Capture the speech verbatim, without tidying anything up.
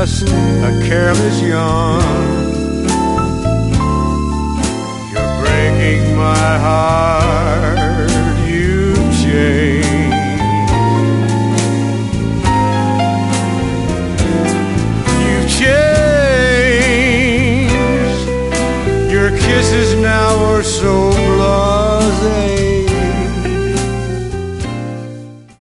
just a careless yawn. You're breaking my heart, you've changed. You've changed. Your kisses now are so blasé.